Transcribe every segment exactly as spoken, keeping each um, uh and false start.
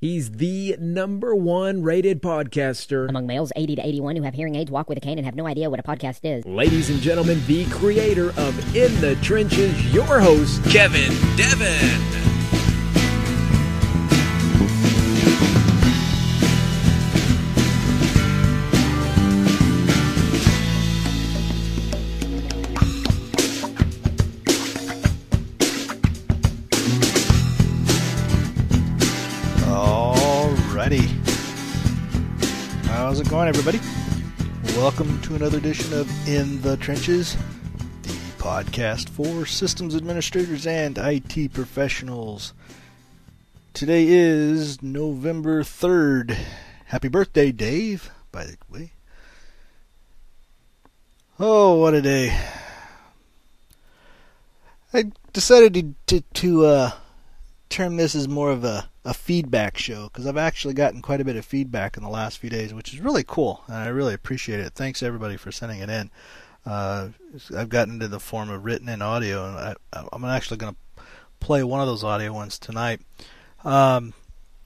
He's the number one rated podcaster among males eighty to eighty-one who have hearing aids, walk with a cane, and have no idea what a podcast is. Ladies and gentlemen, the creator of In the Trenches, your host, Kevin Devin. How's it going, everybody? Welcome to another edition of In the Trenches, the podcast for systems administrators and I T professionals. Today is November third. Happy birthday, Dave, by the way. Oh, what a day. I decided to, to, to uh, term this as more of a a feedback show, because I've actually gotten quite a bit of feedback in the last few days, which is really cool, and I really appreciate it. Thanks everybody for sending it in. Uh, I've gotten into the form of written and audio, and I, I'm actually going to play one of those audio ones tonight. Um,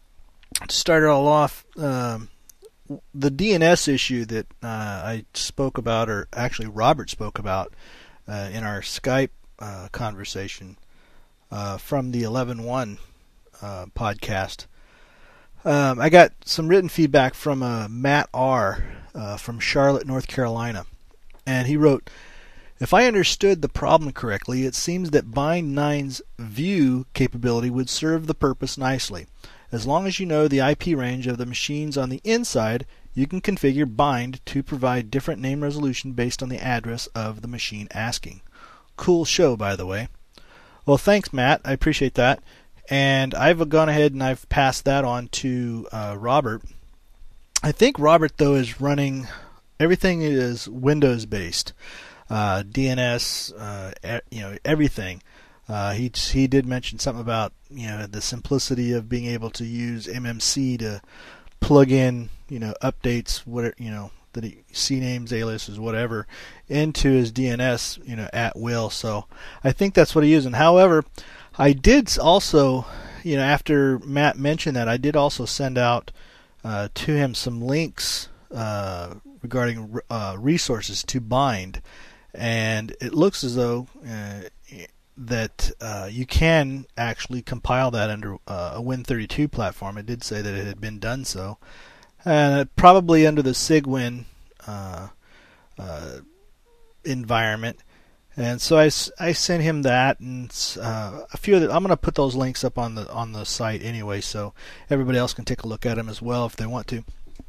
to start it all off, um, the D N S issue that uh, I spoke about, or actually Robert spoke about uh, in our Skype uh, conversation uh, from the eleven one Uh, podcast. Um, I got some written feedback from uh, Matt R. Uh, from Charlotte, North Carolina. And he wrote, if I understood the problem correctly, it seems that Bind nine's view capability would serve the purpose nicely. As long as you know the I P range of the machines on the inside, you can configure Bind to provide different name resolution based on the address of the machine asking. Cool show, by the way. Well, thanks, Matt. I appreciate that. And I've gone ahead and I've passed that on to uh, Robert. I think Robert, though, is running, everything is Windows based, uh, D N S, uh, e- you know, everything. Uh, he he did mention something about, you know, the simplicity of being able to use M M C to plug in, you know, updates, whatever, you know, that he, C names, aliases, whatever, into his D N S, you know, at will. So I think that's what he using. However, I did also, you know, after Matt mentioned that, I did also send out uh, to him some links uh, regarding uh, resources to Bind, and it looks as though uh, that uh, you can actually compile that under uh, a Win thirty-two platform. It did say that it had been done so, and probably under the Cygwin uh, uh, environment. And so I, I sent him that, and uh, a few of the, I'm going to put those links up on the on the site anyway, so everybody else can take a look at them as well if they want to.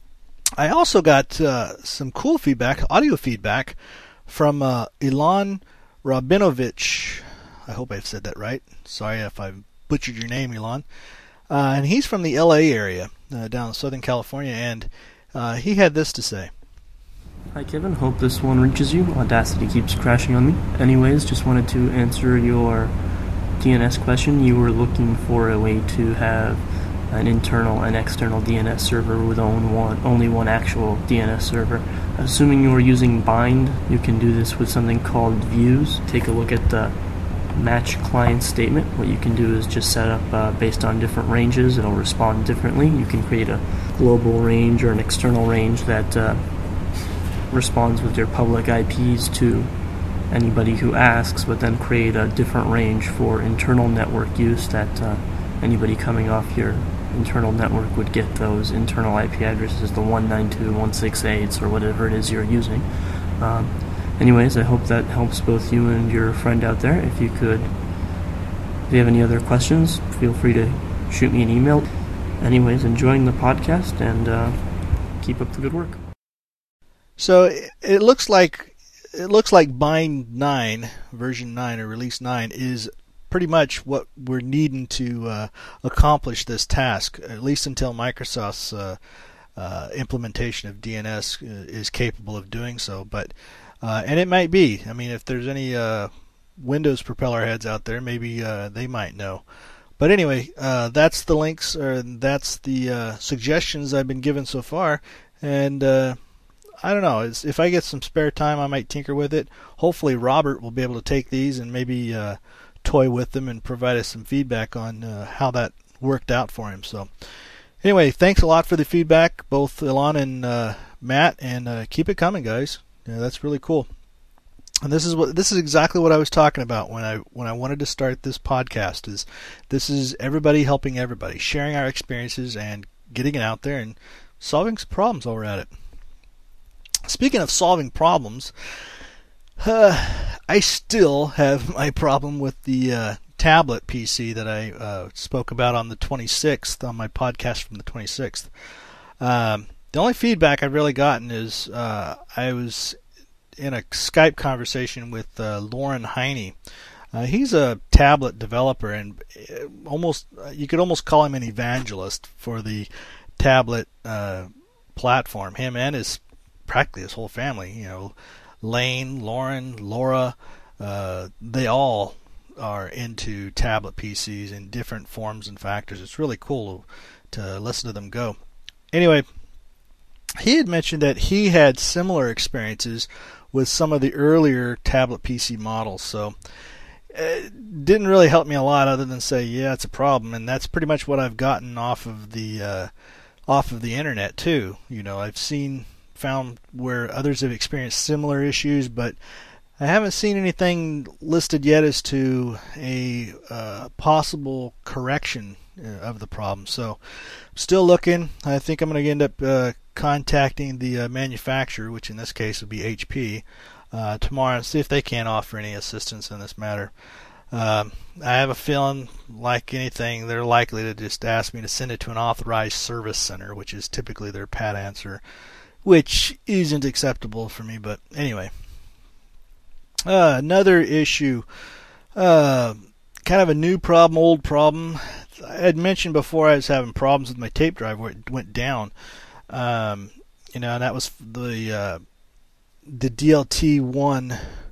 I also got uh, some cool feedback, audio feedback, from uh, Ilan Rabinovich. I hope I've said that right. Sorry if I butchered your name, Ilan. Uh, and he's from the L A area, uh, down in Southern California, and uh, he had this to say. Hi Kevin, hope this one reaches you. Audacity keeps crashing on me. Anyways, just wanted to answer your D N S question. You were looking for a way to have an internal and external D N S server with own one, only one actual D N S server. Assuming you are using Bind, you can do this with something called views. Take a look at the match client statement. What you can do is just set up uh, based on different ranges. It'll respond differently. You can create a global range or an external range that uh, responds with your public I Ps to anybody who asks, but then create a different range for internal network use that uh, anybody coming off your internal network would get those internal I P addresses, the one ninety-two dot one sixty-eight or whatever it is you're using. Um, anyways, I hope that helps both you and your friend out there. If you could, if you have any other questions, feel free to shoot me an email. Anyways, enjoying the podcast, and uh, keep up the good work. So it, it looks like it looks like Bind nine, version nine or release nine, is pretty much what we're needing to uh, accomplish this task, at least until Microsoft's uh, uh, implementation of D N S is capable of doing so. But uh, and it might be. I mean, if there's any uh, Windows propeller heads out there, maybe uh, they might know. But anyway, uh, that's the links, or that's the uh, suggestions I've been given so far, and uh, I don't know. It's, if I get some spare time, I might tinker with it. Hopefully, Robert will be able to take these and maybe uh, toy with them and provide us some feedback on uh, how that worked out for him. So, Anyway, thanks a lot for the feedback, both Ilan and uh, Matt, and uh, keep it coming, guys. Yeah, that's really cool. And this is what this is exactly what I was talking about when I when I wanted to start this podcast. Is this is everybody helping everybody, sharing our experiences and getting it out there and solving some problems while we're at it. Speaking of solving problems, uh, I still have my problem with the uh, tablet P C that I uh, spoke about on the twenty-sixth, on my podcast from the twenty-sixth. Um, the only feedback I've really gotten is uh, I was in a Skype conversation with uh, Lauren Heine. Uh, he's a tablet developer, and almost you could almost call him an evangelist for the tablet uh, platform. Him and his practically his whole family. You know, Lane, Lauren, Laura, uh, they all are into tablet P Cs in different forms and factors. It's really cool to listen to them go. Anyway, he had mentioned that he had similar experiences with some of the earlier tablet P C models, so it didn't really help me a lot other than say, yeah, it's a problem, and that's pretty much what I've gotten off of the uh, off of the internet too. You know, I've seen found where others have experienced similar issues, but I haven't seen anything listed yet as to a uh, possible correction of the problem. So, still looking. I think I'm going to end up uh, contacting the uh, manufacturer, which in this case would be H P, uh, tomorrow and see if they can offer any assistance in this matter. Um, I have a feeling, like anything, they're likely to just ask me to send it to an authorized service center, which is typically their pat answer, which isn't acceptable for me. But anyway, uh, another issue, uh, kind of a new problem, old problem. I had mentioned before I was having problems with my tape drive where it went down. Um, you know, and that was the uh, the D L T one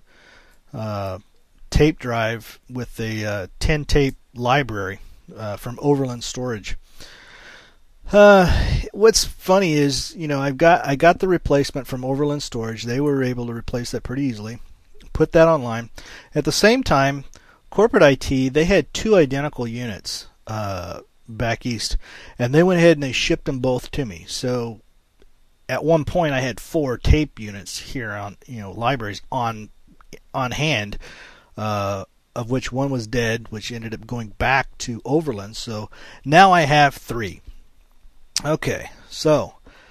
uh, tape drive with the uh, ten tape library uh, from Overland Storage. Uh, what's funny is, you know, I've got I got the replacement from Overland Storage. They were able to replace that pretty easily. Put that online. At the same time, Corporate I T, they had two identical units uh, back east, and they went ahead and they shipped them both to me. So at one point, I had four tape units here on, you know, libraries on on hand, uh, of which one was dead, which ended up going back to Overland. So now I have three. Okay, so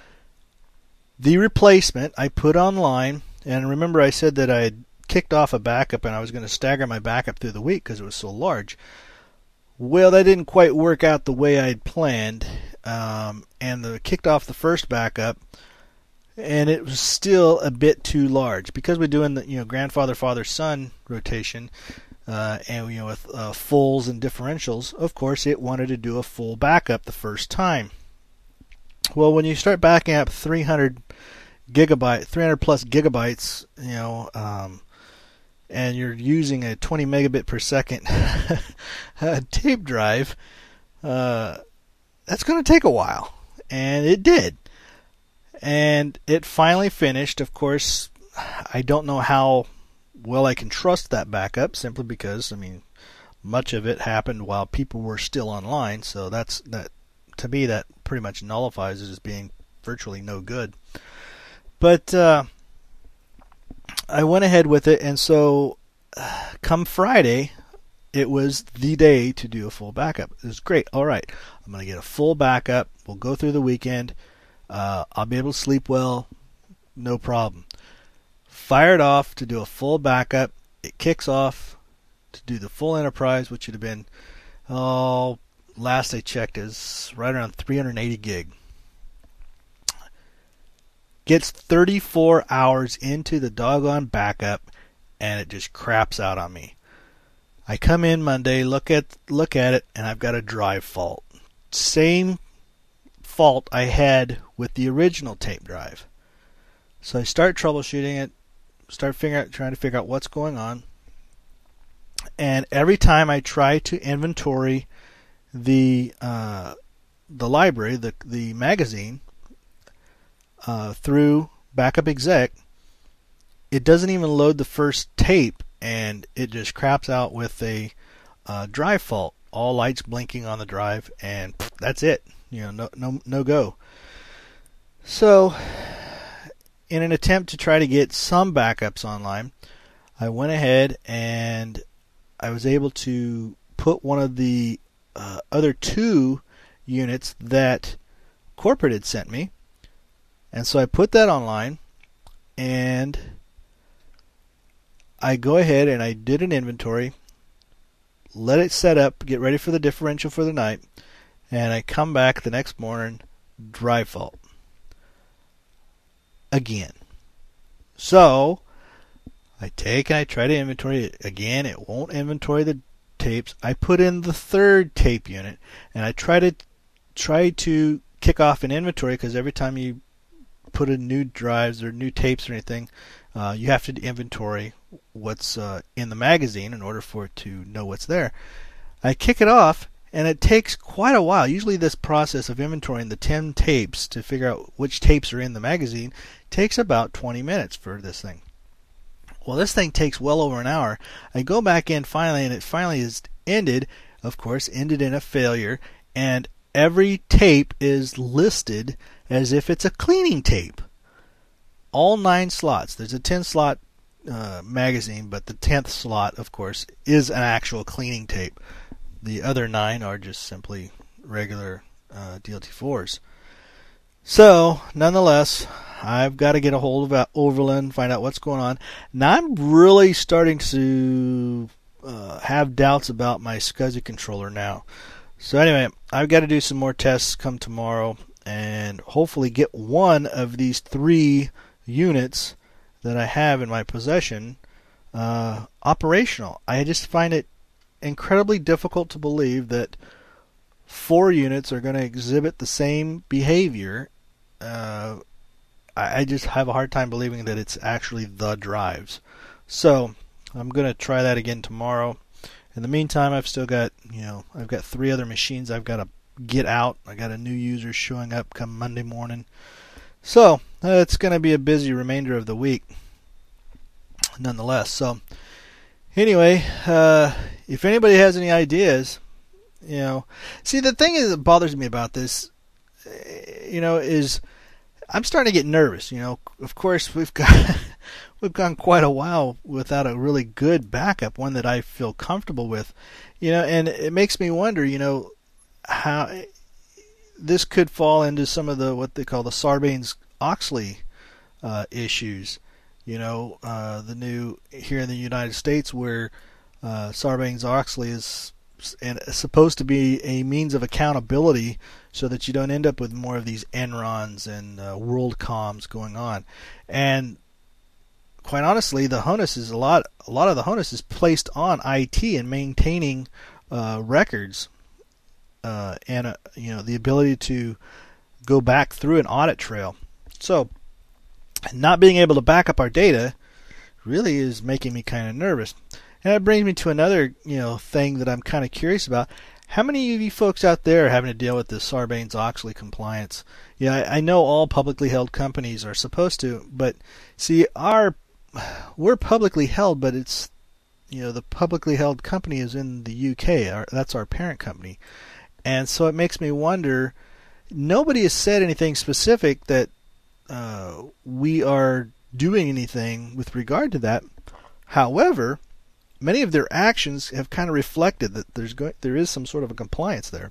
the replacement I put online, and remember I said that I had kicked off a backup and I was going to stagger my backup through the week because it was so large. Well, that didn't quite work out the way I had planned, um, and the kicked off the first backup, and it was still a bit too large because we're doing the, you know, grandfather, father, son rotation, uh, and you know, with uh, fulls and differentials. Of course, it wanted to do a full backup the first time. Well, when you start backing up three hundred gigabyte, three hundred plus gigabytes, you know, um, and you're using a twenty megabit per second tape drive, uh, that's going to take a while. And it did. And it finally finished. Of course, I don't know how well I can trust that backup, simply because, I mean, much of it happened while people were still online. So that's that. To me, that pretty much nullifies it as being virtually no good. But uh, I went ahead with it, and so uh, come Friday, it was the day to do a full backup. It was great. All right, I'm going to get a full backup. We'll go through the weekend. Uh, I'll be able to sleep well, no problem. Fired off to do a full backup. It kicks off to do the full enterprise, which would have been, oh, last I checked, is right around three hundred eighty gig. Gets thirty-four hours into the doggone backup, and it just craps out on me. I come in Monday, look at look at it, and I've got a drive fault. Same fault I had with the original tape drive. So I start troubleshooting it, start figuring out, trying to figure out what's going on. And every time I try to inventory the uh, the library, the the magazine, uh, through Backup Exec, it doesn't even load the first tape, and it just craps out with a uh, drive fault. All lights blinking on the drive, and that's it. you know, no, no, no go. So, in an attempt to try to get some backups online, I went ahead and I was able to put one of the uh, other two units that corporate had sent me. And so I put that online, and I go ahead and I did an inventory, let it set up, get ready for the differential for the night, and I come back the next morning, drive fault. Again. So, I take and I try to inventory it. Again, it won't inventory the tapes. I put in the third tape unit, and I try to try to kick off an inventory, because every time you put in new drives or new tapes or anything, uh, you have to inventory what's uh, in the magazine in order for it to know what's there. I kick it off, and it takes quite a while. Usually this process of inventorying the ten tapes to figure out which tapes are in the magazine takes about twenty minutes for this thing. Well, this thing takes well over an hour. I go back in finally, and it finally is ended, of course, ended in a failure, and every tape is listed as if it's a cleaning tape. All nine slots. There's a ten slot uh, magazine, but the tenth slot, of course, is an actual cleaning tape. The other nine are just simply regular uh, D L T fours. So, nonetheless, I've got to get a hold of Overland, find out what's going on. Now, I'm really starting to uh, have doubts about my SCSI controller now. So anyway, I've got to do some more tests come tomorrow, and hopefully get one of these three units that I have in my possession uh, operational. I just find it incredibly difficult to believe that four units are going to exhibit the same behavior. Uh, I, I just have a hard time believing that it's actually the drives. So I'm going to try that again tomorrow. In the meantime, I've still got, you know, I've got three other machines I've got to get out. I got a new user showing up come Monday morning. So, uh, it's going to be a busy remainder of the week, nonetheless. So, anyway, uh, if anybody has any ideas, you know, see, the thing is that bothers me about this, you know, is I'm starting to get nervous. You know, of course, we've got we've gone quite a while without a really good backup, one that I feel comfortable with. You know, and it makes me wonder, you know, how this could fall into some of the what they call the Sarbanes-Oxley uh, issues. You know, uh, the new here in the United States, where uh, Sarbanes-Oxley is and supposed to be a means of accountability, so that you don't end up with more of these Enrons and uh, WorldComs going on. And quite honestly, the onus is a lot. A lot of the onus is placed on I T and maintaining uh, records, uh, and uh, you know, the ability to go back through an audit trail. So, not being able to back up our data really is making me kind of nervous. And that brings me to another, you know, thing that I'm kind of curious about. How many of you folks out there are having to deal with this Sarbanes-Oxley compliance? Yeah, I, I know all publicly held companies are supposed to, but see, our we're publicly held, but it's, you know, the publicly held company is in the U K. Our, that's our parent company, and so it makes me wonder. Nobody has said anything specific that uh, we are doing anything with regard to that. However, many of their actions have kind of reflected that there's go- there is some sort of a compliance there.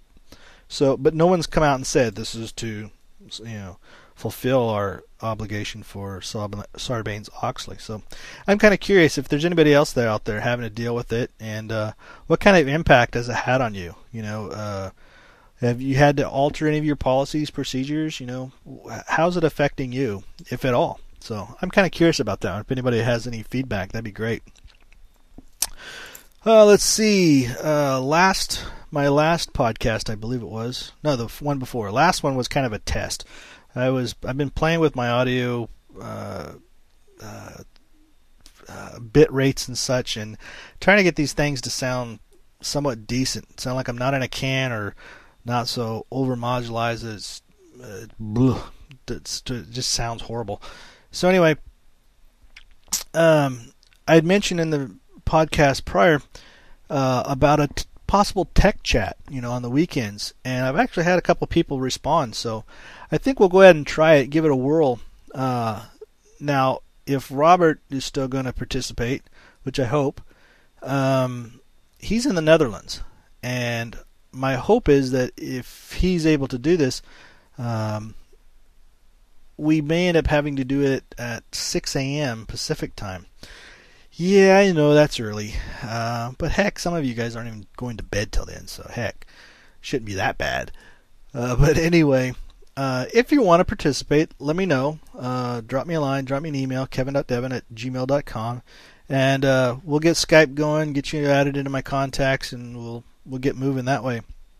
So, but no one's come out and said this is to, you know, fulfill our obligation for Sarbanes-Oxley. So, I'm kind of curious if there's anybody else there out there having to deal with it, and uh, what kind of impact has it had on you? You know, uh, have you had to alter any of your policies, procedures? You know, how's it affecting you, if at all? So, I'm kind of curious about that. If anybody has any feedback, that'd be great. Uh, let's see. Uh, last my last podcast, I believe it was. No, the one before. Last one was kind of a test. I was I've been playing with my audio uh, uh, uh, bit rates and such, and trying to get these things to sound somewhat decent. Sound like I'm not in a can, or not so over modularized. It's, uh, bleh, it's, it just sounds horrible. So anyway, um, I had mentioned in the podcast prior uh, about a t- possible tech chat, you know, on the weekends. And I've actually had a couple people respond, so I think we'll go ahead and try it, give it a whirl. Uh, now, if Robert is still going to participate, which I hope, um, he's in the Netherlands. And my hope is that if he's able to do this, um, we may end up having to do it at six a.m. Pacific time. Yeah, I know that's early. Uh, but heck, some of you guys aren't even going to bed till then, so heck, shouldn't be that bad. Uh, but anyway, uh, if you want to participate, let me know. Uh, drop me a line, drop me an email, kevin dot devin at gmail dot com, and uh, we'll get Skype going, get you added into my contacts, and we'll we'll get moving that way.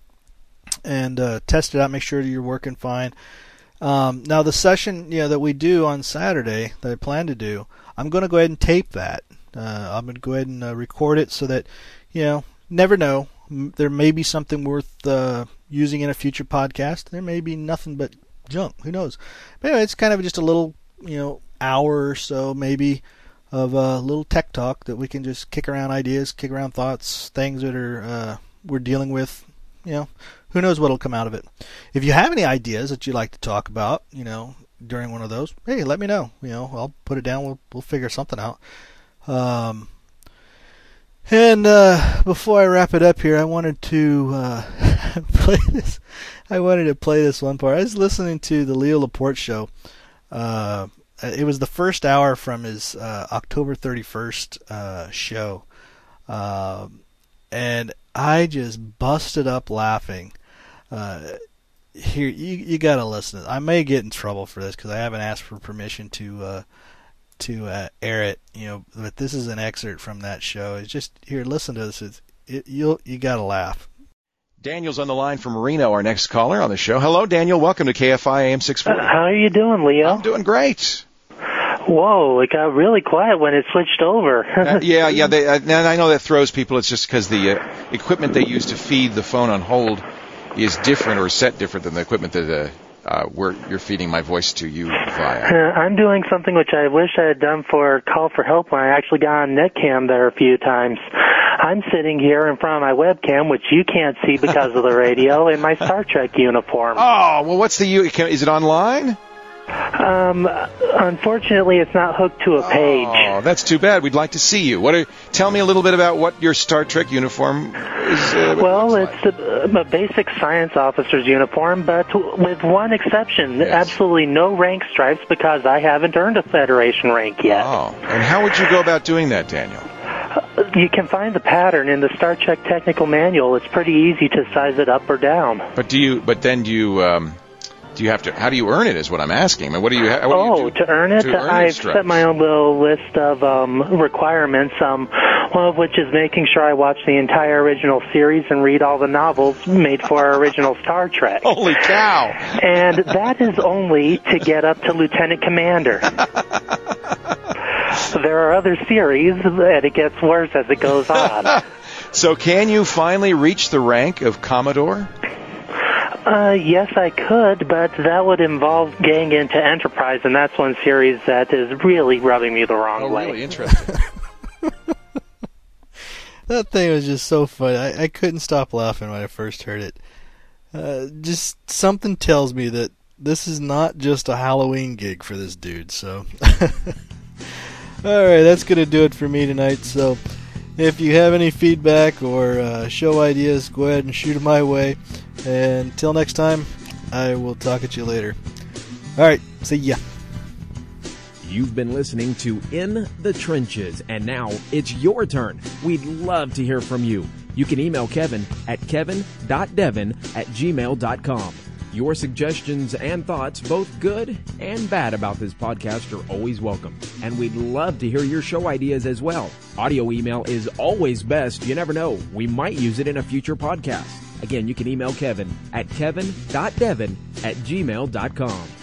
And uh, test it out, make sure you're working fine. Um, now, the session you know that we do on Saturday, that I plan to do, I'm going to go ahead and tape that. Uh, I'm going to go ahead and uh, record it so that, you know, never know. There may be something worth uh, using in a future podcast. There may be nothing but junk. Who knows? But anyway, it's kind of just a little, you know, hour or so maybe of a uh, little tech talk that we can just kick around ideas, kick around thoughts, things that are uh, we're dealing with. You know, who knows what'll come out of it. If you have any ideas that you'd like to talk about, you know, during one of those, hey, let me know. You know, I'll put it down. We'll we'll figure something out. Um, and uh, before I wrap it up here, I wanted to uh, play this. I wanted to play this one part. I was listening to the Leo Laporte show. Uh, it was the first hour from his uh, October thirty-first uh, show, uh, and I just busted up laughing. Uh, here, you you gotta listen. I may get in trouble for this because I haven't asked for permission to. Uh, to uh, air it, you know, but this is an excerpt from that show. It's just, here, listen to this. It's, it, you'll, you gotta laugh. Daniel's on the line from Reno, our next caller on the show. Hello, Daniel. Welcome to K F I A M six forty. Uh, how are you doing, Leo? I'm doing great. Whoa, it got really quiet when it switched over. uh, yeah, yeah. They, uh, now, I know that throws people. It's just because the uh, equipment they use to feed the phone on hold is different or set different than the equipment that uh, Uh, we're, you're feeding my voice to you via. Uh, I'm doing something which I wish I had done for Call for Help when I actually got on Netcam there a few times. I'm sitting here in front of my webcam, which you can't see because of the radio, in my Star Trek uniform. Oh, well, what's the... Is it online? Um, unfortunately, it's not hooked to a page. Oh, that's too bad. We'd like to see you. What are, tell me a little bit about what your Star Trek uniform is. Uh, well, it's like. a, a basic science officer's uniform, but with one exception. Yes. Absolutely no rank stripes because I haven't earned a Federation rank yet. Oh, and how would you go about doing that, Daniel? You can find the pattern in the Star Trek technical manual. It's pretty easy to size it up or down. But do you? But then do you? Um, do you have to? How do you earn it? Is what I'm asking. I mean, what do you? What oh, do you do to earn it, to earn I've set my own little list of um, requirements. Um, one of which is making sure I watch the entire original series and read all the novels made for our original Star Trek. Holy cow! And that is only to get up to Lieutenant Commander. There are other series, and it gets worse as it goes on. So can you finally reach the rank of Commodore? Uh, yes, I could, but that would involve getting into Enterprise, and that's one series that is really rubbing me the wrong oh, way. Oh, really interesting. That thing was just so funny. I, I couldn't stop laughing when I first heard it. Uh, just something tells me that this is not just a Halloween gig for this dude, so... Alright, that's going to do it for me tonight. So, if you have any feedback or uh, show ideas, go ahead and shoot them my way. And until next time, I will talk at you later. Alright, see ya. You've been listening to In the Trenches, and now it's your turn. We'd love to hear from you. You can email Kevin at kevin dot devin at gmail dot com. Your suggestions and thoughts, both good and bad, about this podcast are always welcome. And we'd love to hear your show ideas as well. Audio email is always best. You never know. We might use it in a future podcast. Again, you can email Kevin at kevin dot devin at gmail dot com.